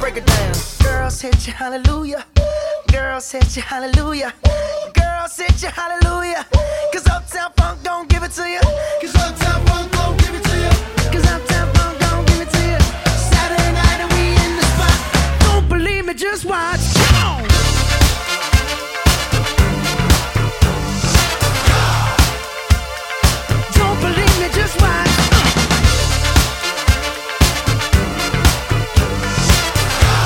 break it down. Girls hit you hallelujah. Girls hit you hallelujah. Girls hit you hallelujah. 'Cause up